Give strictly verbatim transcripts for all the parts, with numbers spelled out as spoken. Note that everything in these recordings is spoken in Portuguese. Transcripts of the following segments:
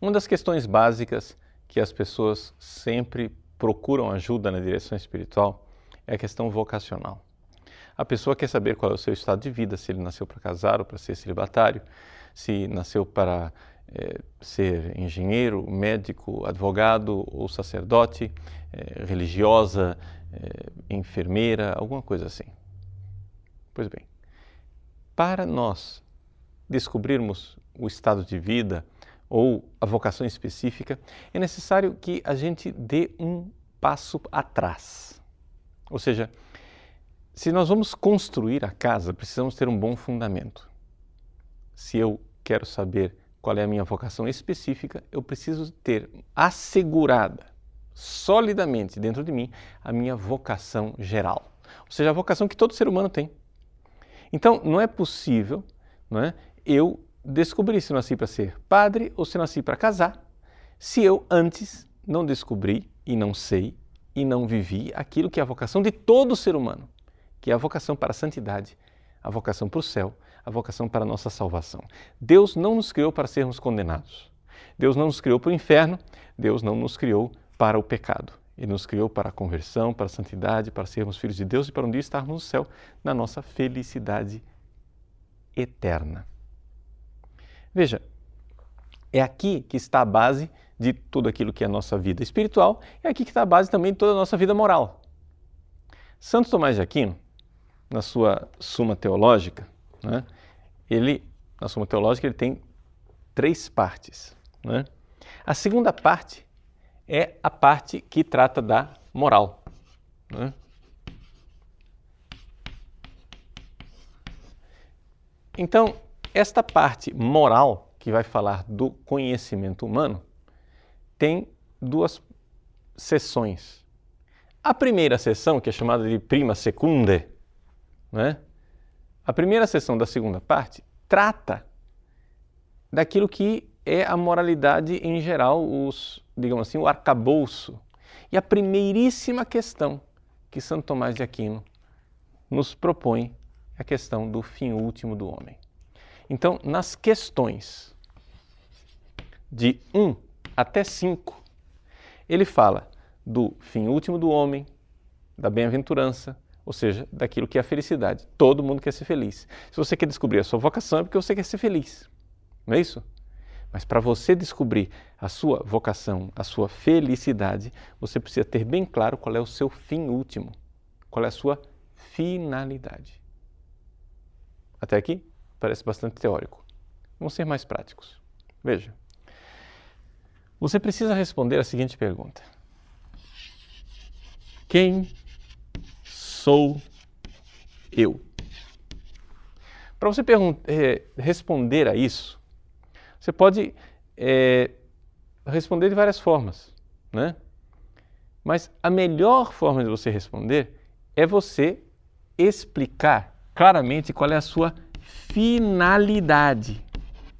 Uma das questões básicas que as pessoas sempre procuram ajuda na direção espiritual é a questão vocacional. A pessoa quer saber qual é o seu estado de vida, se ele nasceu para casar ou para ser celibatário, se nasceu para é, ser engenheiro, médico, advogado ou sacerdote, é, religiosa, é, enfermeira, alguma coisa assim. Pois bem, para nós descobrirmos o estado de vida ou a vocação específica, é necessário que a gente dê um passo atrás. Ou seja, se nós vamos construir a casa, precisamos ter um bom fundamento. Se eu quero saber qual é a minha vocação específica, eu preciso ter assegurada, solidamente dentro de mim, a minha vocação geral. Ou seja, a vocação que todo ser humano tem. Então, não é possível, não é, eu descobrir se nasci para ser padre ou se nasci para casar, se eu antes não descobri e não sei e não vivi aquilo que é a vocação de todo ser humano, que é a vocação para a santidade, a vocação para o céu, a vocação para a nossa salvação. Deus não nos criou para sermos condenados. Deus não nos criou para o inferno, Deus não nos criou para o pecado. Ele nos criou para a conversão, para a santidade, para sermos filhos de Deus e para um dia estarmos no céu, na nossa felicidade eterna. Veja, é aqui que está a base de tudo aquilo que é a nossa vida espiritual, é aqui que está a base também de toda a nossa vida moral. Santo Tomás de Aquino, na sua Suma Teológica, né, ele, na Suma Teológica ele tem três partes. Né? A segunda parte é a parte que trata da moral. Né? Então, esta parte moral, que vai falar do conhecimento humano, tem duas seções. A primeira seção, que é chamada de prima secunde, né? A primeira seção da segunda parte trata daquilo que é a moralidade em geral, os, digamos assim, o arcabouço. E a primeiríssima questão que Santo Tomás de Aquino nos propõe é a questão do fim último do homem. Então, nas questões de um até cinco, ele fala do fim último do homem, da bem-aventurança, ou seja, daquilo que é a felicidade. Todo mundo quer ser feliz. Se você quer descobrir a sua vocação é porque você quer ser feliz, não é isso? Mas para você descobrir a sua vocação, a sua felicidade, você precisa ter bem claro qual é o seu fim último, qual é a sua finalidade. Até aqui parece bastante teórico. Vamos ser mais práticos. Veja, você precisa responder a seguinte pergunta: quem sou eu? Para você eh, responder a isso, você pode eh, responder de várias formas, né? Mas a melhor forma de você responder é você explicar claramente qual é a sua finalidade.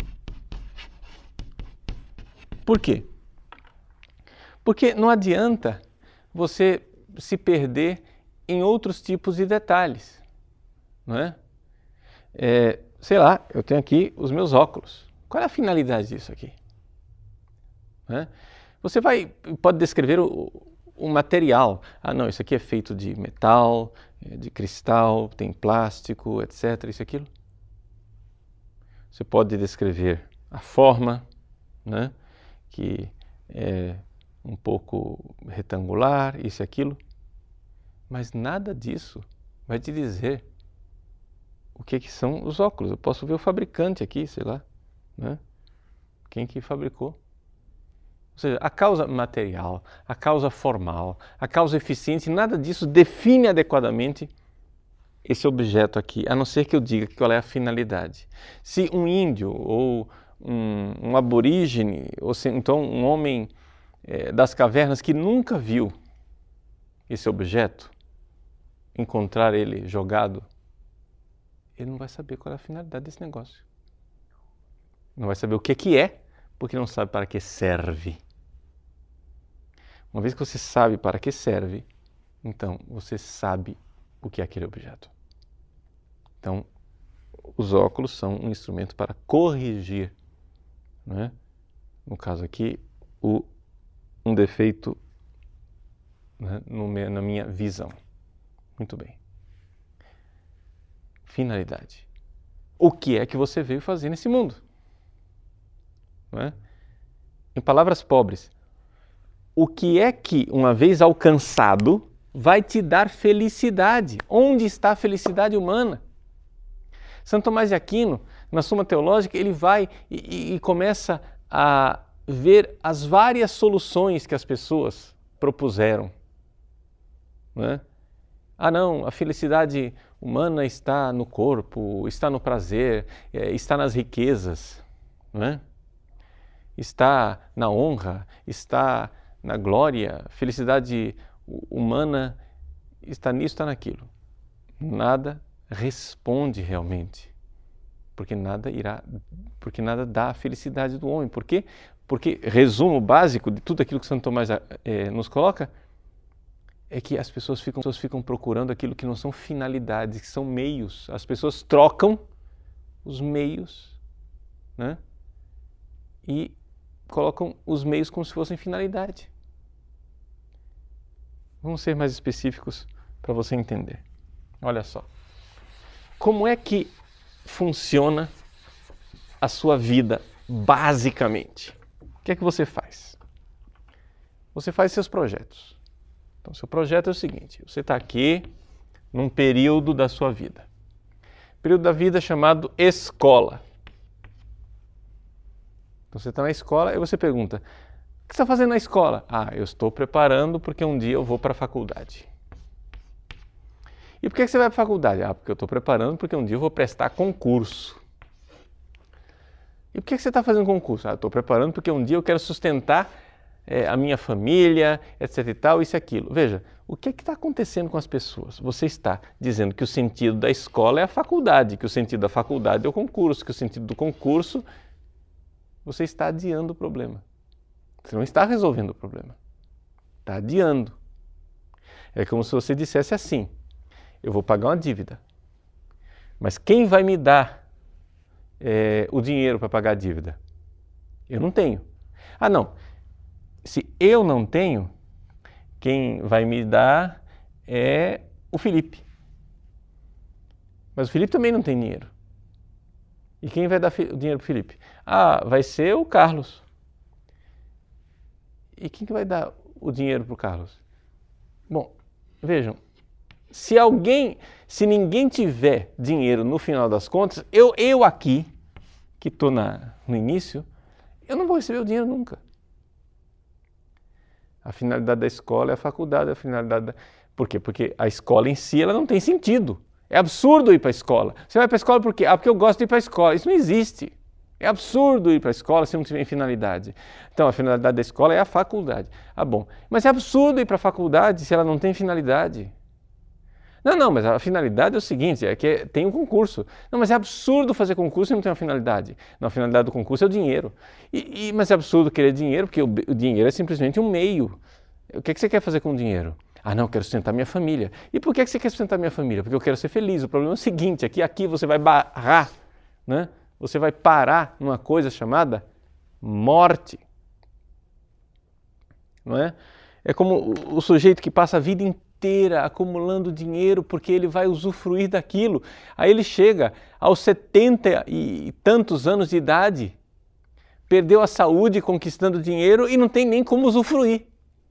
Por quê? Porque não adianta você se perder em outros tipos de detalhes, não é? É, sei lá, eu tenho aqui os meus óculos. Qual é a finalidade disso aqui? Né? Você vai, pode descrever o, o material. Ah, não, isso aqui é feito de metal, de cristal, tem plástico, etcétera. Isso e aquilo. Você pode descrever a forma, né? Que é um pouco retangular, isso e aquilo. Mas nada disso vai te dizer o que, que são os óculos. Eu posso ver o fabricante aqui, sei lá, né? Quem que fabricou. Ou seja, a causa material, a causa formal, a causa eficiente, nada disso define adequadamente esse objeto aqui, a não ser que eu diga qual é a finalidade. Se um índio ou um, um aborígene, ou se, então um homem é, das cavernas que nunca viu esse objeto, encontrar ele jogado, ele não vai saber qual é a finalidade desse negócio. Não vai saber o que, que é, porque não sabe para que serve. Uma vez que você sabe para que serve, então você sabe o que é aquele objeto. Então, os óculos são um instrumento para corrigir, não é? no caso aqui, o, um defeito, né, no, na minha visão. Muito bem. Finalidade. O que é que você veio fazer nesse mundo? Não é? Em palavras pobres, o que é que, uma vez alcançado, vai te dar felicidade? Onde está a felicidade humana? Santo Tomás de Aquino, na Suma Teológica, ele vai e, e começa a ver as várias soluções que as pessoas propuseram. Não é? Ah não, a felicidade humana está no corpo, está no prazer, está nas riquezas, não é? Está na honra, está na glória, felicidade humana está nisso, está naquilo. Nada responde realmente, porque nada irá, porque nada dá a felicidade do homem. Por quê? Porque, resumo básico de tudo aquilo que Santo Tomás é, nos coloca, é que as pessoas ficam, as pessoas ficam procurando aquilo que não são finalidades, que são meios. As pessoas trocam os meios, né? E colocam os meios como se fossem finalidade. Vamos ser mais específicos para você entender. Olha só. Como é que funciona a sua vida basicamente? O que é que você faz? Você faz seus projetos. Então, seu projeto é o seguinte, você está aqui num período da sua vida. Período da vida chamado escola. Então, você está na escola e você pergunta, o que você está fazendo na escola? Ah, eu estou preparando porque um dia eu vou para a faculdade. E por que você vai para a faculdade? Ah, porque eu estou preparando porque um dia eu vou prestar concurso. E por que você está fazendo concurso? Ah, eu estou preparando porque um dia eu quero sustentar é, a minha família, etc e tal, isso e aquilo. Veja, o que é que está acontecendo com as pessoas? Você está dizendo que o sentido da escola é a faculdade, que o sentido da faculdade é o concurso, que o sentido do concurso, você está adiando o problema. Você não está resolvendo o problema. Está adiando. É como se você dissesse assim, eu vou pagar uma dívida, mas quem vai me dar é, o dinheiro para pagar a dívida? Eu não tenho. Ah, não. Se eu não tenho, quem vai me dar é o Felipe. Mas o Felipe também não tem dinheiro. E quem vai dar o dinheiro para o Felipe? Ah, vai ser o Carlos. E quem que vai dar o dinheiro para o Carlos? Bom, vejam, se alguém, se ninguém tiver dinheiro no final das contas, eu, eu aqui, que estou no início, eu não vou receber o dinheiro nunca. A finalidade da escola é a faculdade, a finalidade da... Por quê? Porque a escola em si ela não tem sentido. É absurdo ir para a escola. Você vai para a escola por quê? Ah, porque eu gosto de ir para a escola. Isso não existe. É absurdo ir para a escola se não tiver finalidade. Então, a finalidade da escola é a faculdade. Ah, bom. Mas é absurdo ir para a faculdade se ela não tem finalidade. Não, não, mas a finalidade é o seguinte, é que tem um concurso. Não, mas é absurdo fazer concurso e não ter uma finalidade. Não, a finalidade do concurso é o dinheiro. E, e, mas é absurdo querer dinheiro, porque o, o dinheiro é simplesmente um meio. O que, é que você quer fazer com o dinheiro? Ah, não, eu quero sustentar minha família. E por que, é que você quer sustentar minha família? Porque eu quero ser feliz. O problema é o seguinte, aqui, aqui você vai barrar, né? Você vai parar numa coisa chamada morte. Não é? É como o, o sujeito que passa a vida inteira inteira acumulando dinheiro porque ele vai usufruir daquilo. Aí ele chega aos setenta e tantos anos de idade, perdeu a saúde conquistando dinheiro e não tem nem como usufruir.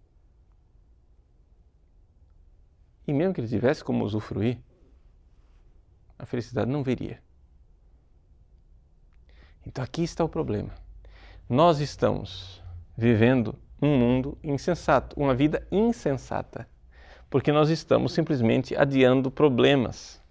E mesmo que ele tivesse como usufruir, a felicidade não viria. Então aqui está o problema. Nós estamos vivendo um mundo insensato, uma vida insensata. Porque nós estamos simplesmente adiando problemas.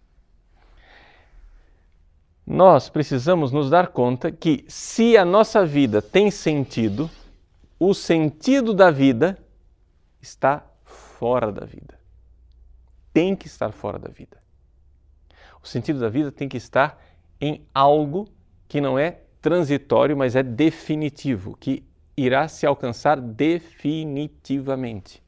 Nós precisamos nos dar conta que se a nossa vida tem sentido, o sentido da vida está fora da vida. Tem que estar fora da vida. O sentido da vida tem que estar em algo que não é transitório, mas é definitivo, que irá se alcançar definitivamente.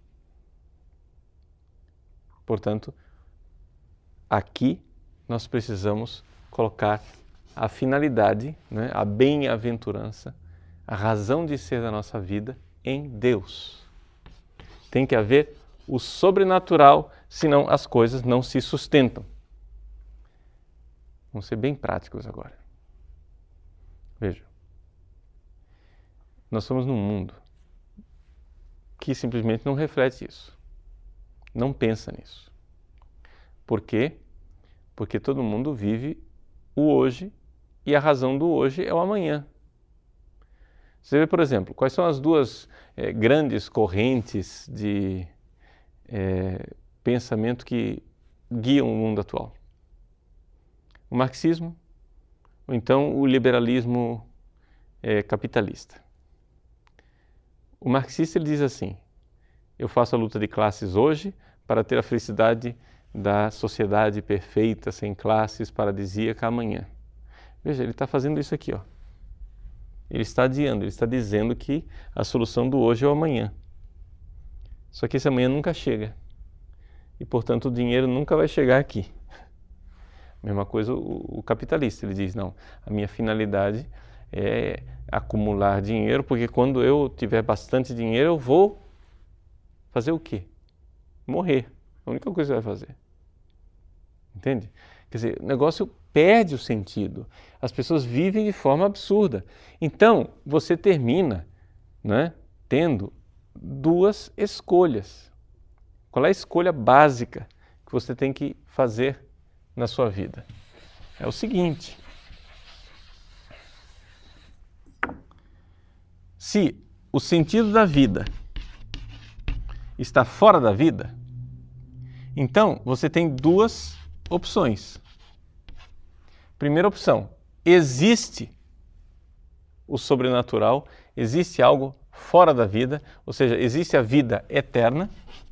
Portanto, aqui nós precisamos colocar a finalidade, né, a bem-aventurança, a razão de ser da nossa vida em Deus. Tem que haver o sobrenatural, senão as coisas não se sustentam. Vamos ser bem práticos agora. Veja, nós somos num mundo que simplesmente não reflete isso. Não pensa nisso. Por quê? Porque todo mundo vive o hoje e a razão do hoje é o amanhã. Você vê, por exemplo, quais são as duas eh, grandes correntes de eh, pensamento que guiam o mundo atual? O marxismo ou então o liberalismo eh, capitalista. O marxista ele diz assim: eu faço a luta de classes hoje para ter a felicidade da sociedade perfeita, sem classes, paradisíaca amanhã. Veja, ele está fazendo isso aqui, ó. Ele está adiando, ele está dizendo que a solução do hoje é o amanhã. Só que esse amanhã nunca chega. E, portanto, o dinheiro nunca vai chegar aqui. Mesma coisa o, o capitalista, ele diz, não, a minha finalidade é acumular dinheiro, porque quando eu tiver bastante dinheiro, eu vou fazer o quê? Morrer. A única coisa que você vai fazer. Entende? Quer dizer, o negócio perde o sentido. As pessoas vivem de forma absurda. Então, você termina, né, tendo duas escolhas. Qual é a escolha básica que você tem que fazer na sua vida? É o seguinte: se o sentido da vida está fora da vida, então você tem duas opções. Primeira opção: existe o sobrenatural, existe algo fora da vida, ou seja, existe a vida eterna.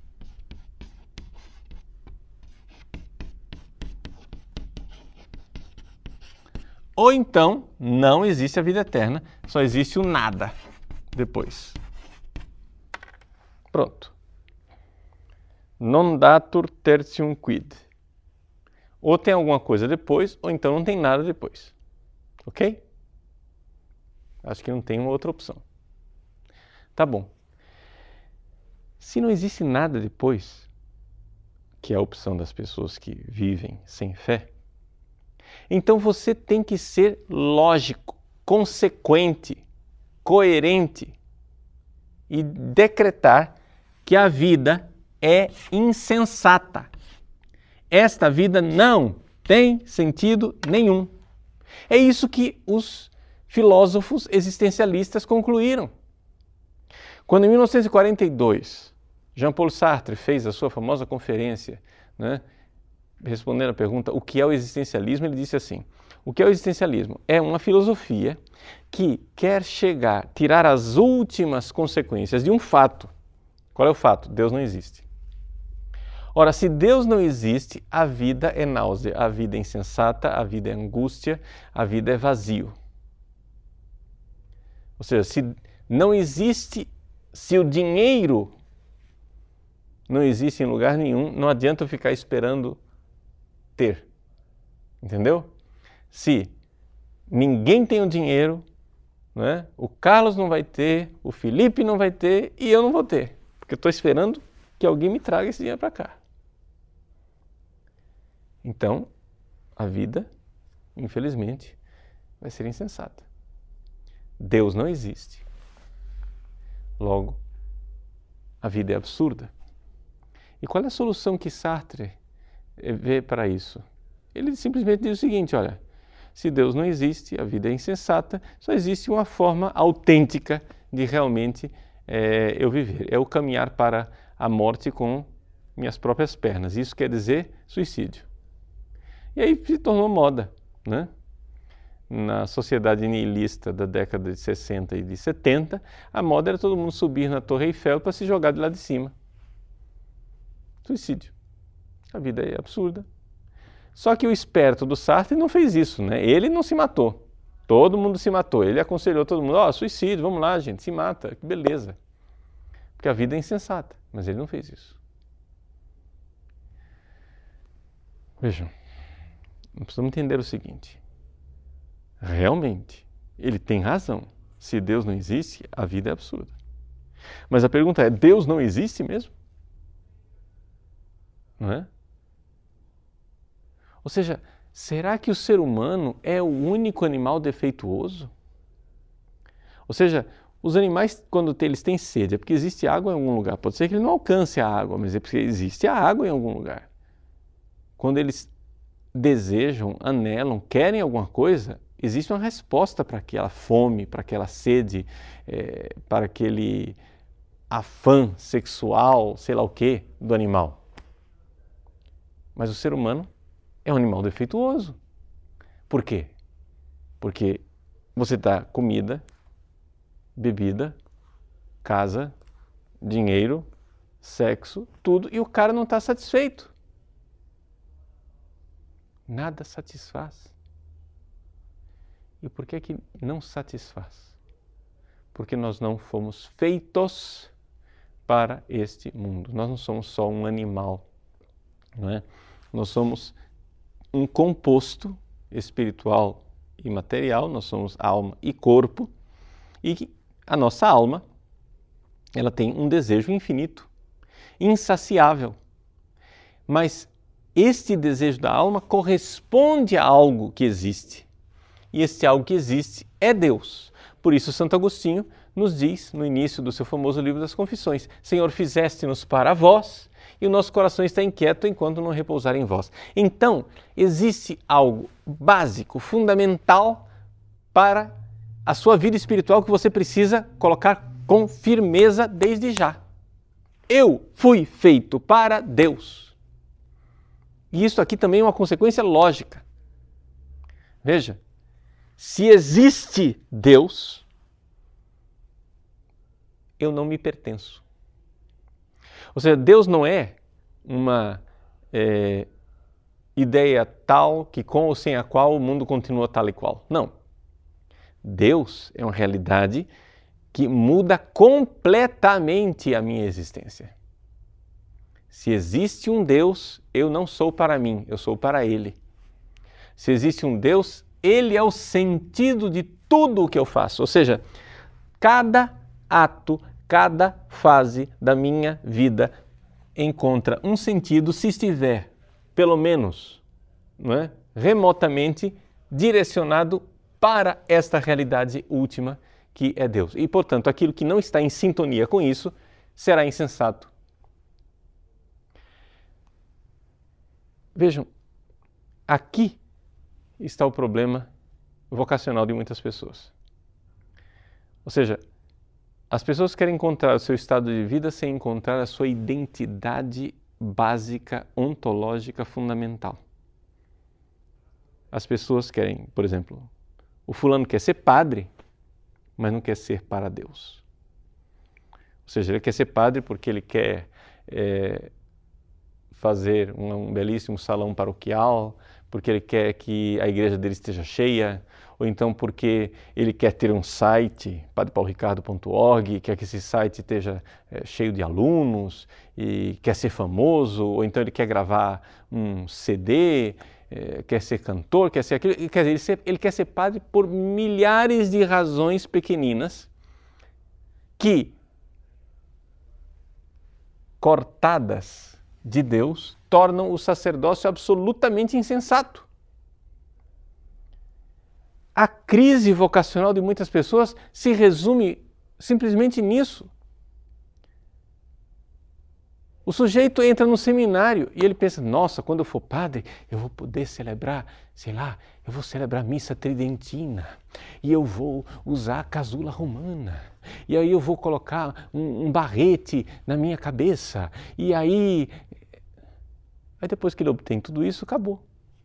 Ou então, não existe a vida eterna, só existe o nada depois. Pronto. Non datur tertium quid. Ou tem alguma coisa depois, ou então não tem nada depois. Ok? Acho que não tem uma outra opção. Tá bom. Se não existe nada depois, que é a opção das pessoas que vivem sem fé, então você tem que ser lógico, consequente, coerente e decretar que a vida é insensata. Esta vida não tem sentido nenhum. É isso que os filósofos existencialistas concluíram. Quando em mil novecentos e quarenta e dois, Jean-Paul Sartre fez a sua famosa conferência, né, respondendo a pergunta o que é o existencialismo, ele disse assim: o que é o existencialismo? É uma filosofia que quer chegar, tirar as últimas consequências de um fato. Qual é o fato? Deus não existe. Ora, se Deus não existe, a vida é náusea, a vida é insensata, a vida é angústia, a vida é vazio. Ou seja, se não existe, se o dinheiro não existe em lugar nenhum, não adianta eu ficar esperando ter. Entendeu? Se ninguém tem o dinheiro, né, o Carlos não vai ter, o Felipe não vai ter e eu não vou ter, porque eu estou esperando que alguém me traga esse dinheiro para cá. Então, a vida, infelizmente, vai ser insensata. Deus não existe. Logo, a vida é absurda. E qual é a solução que Sartre vê para isso? Ele simplesmente diz o seguinte: olha, se Deus não existe, a vida é insensata, só existe uma forma autêntica de realmente é, eu viver. É o caminhar para a morte com minhas próprias pernas. Isso quer dizer suicídio. E aí se tornou moda, né? Na sociedade nihilista da década de sessenta e de setenta, a moda era todo mundo subir na Torre Eiffel para se jogar de lá de cima. Suicídio. A vida é absurda. Só que o esperto do Sartre não fez isso, né? Ele não se matou. Todo mundo se matou. Ele aconselhou todo mundo: ó, oh, suicídio, vamos lá, gente, se mata, que beleza. Porque a vida é insensata. Mas ele não fez isso. Vejam, nós precisamos entender o seguinte: realmente, ele tem razão. Se Deus não existe, a vida é absurda. Mas a pergunta é, Deus não existe mesmo? Não é? Ou seja, será que o ser humano é o único animal defeituoso? Ou seja, os animais, quando eles têm sede, é porque existe água em algum lugar. Pode ser que ele não alcance a água, mas é porque existe a água em algum lugar. Quando eles desejam, anelam, querem alguma coisa, existe uma resposta para aquela fome, para aquela sede, é, para aquele afã sexual, sei lá o que, do animal. Mas o ser humano é um animal defeituoso. Por quê? Porque você dá comida, bebida, casa, dinheiro, sexo, tudo, e o cara não está satisfeito. Nada satisfaz. E por que que não satisfaz? Porque nós não fomos feitos para este mundo. Nós não somos só um animal, não é? Nós somos um composto espiritual e material, nós somos alma e corpo, e a nossa alma, ela tem um desejo infinito, insaciável. Mas este desejo da alma corresponde a algo que existe. E este algo que existe é Deus. Por isso Santo Agostinho nos diz, no início do seu famoso livro das Confissões, Senhor, fizeste-nos para vós, e o nosso coração está inquieto enquanto não repousar em vós. Então, existe algo básico, fundamental para a sua vida espiritual que você precisa colocar com firmeza desde já. Eu fui feito para Deus. E isso aqui também é uma consequência lógica. Veja, se existe Deus, eu não me pertenço. Ou seja, Deus não é uma é, ideia tal que com ou sem a qual o mundo continua tal e qual. Não. Deus é uma realidade que muda completamente a minha existência. Se existe um Deus, eu não sou para mim, eu sou para Ele. Se existe um Deus, Ele é o sentido de tudo o que eu faço. Ou seja, cada ato, cada fase da minha vida encontra um sentido se estiver, pelo menos, não é, remotamente direcionado para esta realidade última que é Deus. E, portanto, aquilo que não está em sintonia com isso será insensato. Vejam, aqui está o problema vocacional de muitas pessoas. Ou seja, as pessoas querem encontrar o seu estado de vida sem encontrar a sua identidade básica, ontológica, fundamental. As pessoas querem, por exemplo, o fulano quer ser padre, mas não quer ser para Deus. Ou seja, ele quer ser padre porque ele quer é, fazer um, um belíssimo salão paroquial, porque ele quer que a igreja dele esteja cheia, ou então porque ele quer ter um site, padre paulo ricardo ponto org, quer que esse site esteja é, cheio de alunos, e quer ser famoso, ou então ele quer gravar um C D, é, quer ser cantor, quer ser aquilo, quer dizer, ele, ser, ele quer ser padre por milhares de razões pequeninas que, cortadas de Deus, tornam o sacerdócio absolutamente insensato. A crise vocacional de muitas pessoas se resume simplesmente nisso. O sujeito entra no seminário e ele pensa, nossa, quando eu for padre, eu vou poder celebrar, sei lá, eu vou celebrar missa tridentina e eu vou usar a casula romana e aí eu vou colocar um, um barrete na minha cabeça e aí... Aí depois que ele obtém tudo isso, acabou.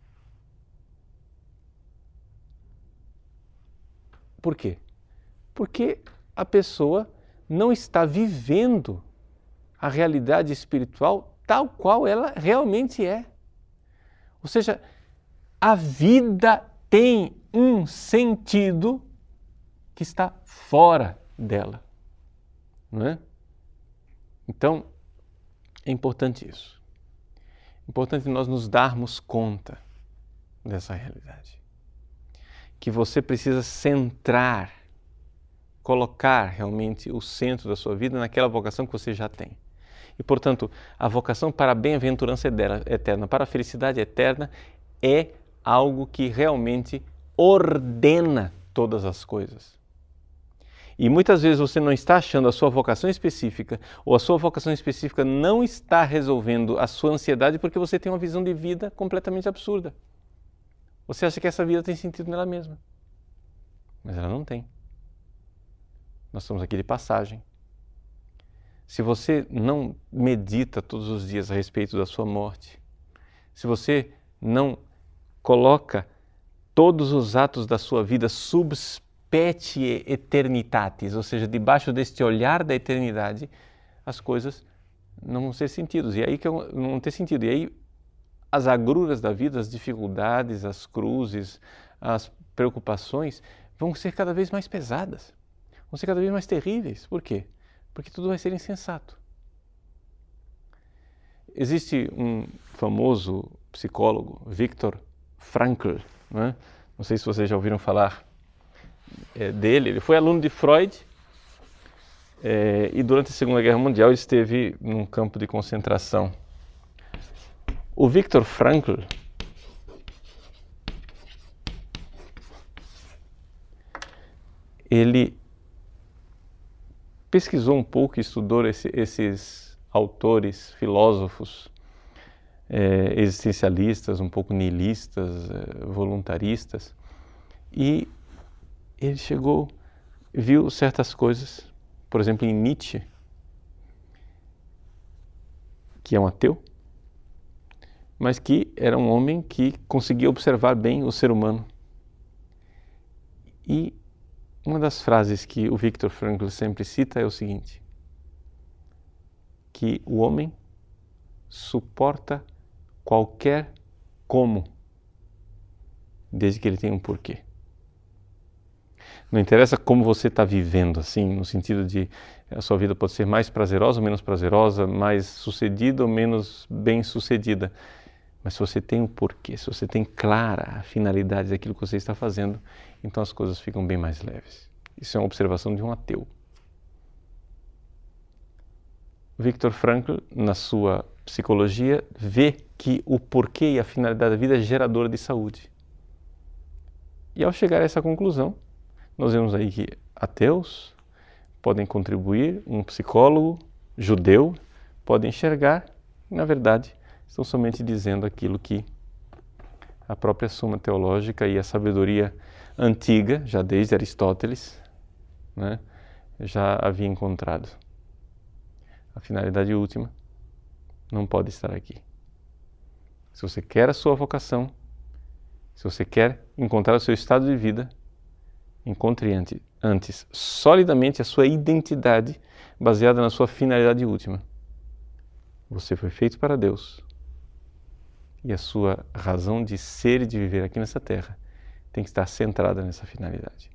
Por quê? Porque a pessoa não está vivendo a realidade espiritual tal qual ela realmente é. Ou seja, a vida tem um sentido que está fora dela, não é? Então, é importante isso. É importante nós nos darmos conta dessa realidade. Que você precisa centrar colocar realmente o centro da sua vida naquela vocação que você já tem. E, portanto, a vocação para a bem-aventurança eterna, para a felicidade eterna, é algo que realmente ordena todas as coisas. E muitas vezes você não está achando a sua vocação específica, ou a sua vocação específica não está resolvendo a sua ansiedade porque você tem uma visão de vida completamente absurda. Você acha que essa vida tem sentido nela mesma, mas ela não tem. Nós estamos aqui de passagem. Se você não medita todos os dias a respeito da sua morte, se você não coloca todos os atos da sua vida sub specie eternitatis, ou seja, debaixo deste olhar da eternidade, as coisas não vão ter sentido. E aí que não vão ter sentido. E aí as agruras da vida, as dificuldades, as cruzes, as preocupações vão ser cada vez mais pesadas, vão ser cada vez mais terríveis. Por quê? Porque tudo vai ser insensato. Existe um famoso psicólogo, Viktor Frankl, né? Não sei se vocês já ouviram falar é, dele. Ele foi aluno de Freud é, e durante a Segunda Guerra Mundial ele esteve num campo de concentração. O Viktor Frankl ele pesquisou um pouco e estudou esse, esses autores, filósofos, é, existencialistas, um pouco nihilistas, é, voluntaristas, e ele chegou, viu certas coisas, por exemplo, em Nietzsche, que é um ateu, mas que era um homem que conseguia observar bem o ser humano. E uma das frases que o Viktor Frankl sempre cita é o seguinte, que o homem suporta qualquer como, desde que ele tenha um porquê. Não interessa como você está vivendo, assim, no sentido de a sua vida pode ser mais prazerosa ou menos prazerosa, mais sucedida ou menos bem sucedida. Mas se você tem um porquê, se você tem clara a finalidade daquilo que você está fazendo, então as coisas ficam bem mais leves. Isso é uma observação de um ateu. Viktor Frankl, na sua psicologia, vê que o porquê e a finalidade da vida é geradora de saúde. E ao chegar a essa conclusão, nós vemos aí que ateus podem contribuir, um psicólogo judeu pode enxergar, e, na verdade, estão somente dizendo aquilo que a própria Suma Teológica e a sabedoria antiga, já desde Aristóteles, né, já havia encontrado. A finalidade última não pode estar aqui. Se você quer a sua vocação, se você quer encontrar o seu estado de vida, encontre antes, antes solidamente a sua identidade baseada na sua finalidade última. Você foi feito para Deus. E a sua razão de ser e de viver aqui nessa terra tem que estar centrada nessa finalidade.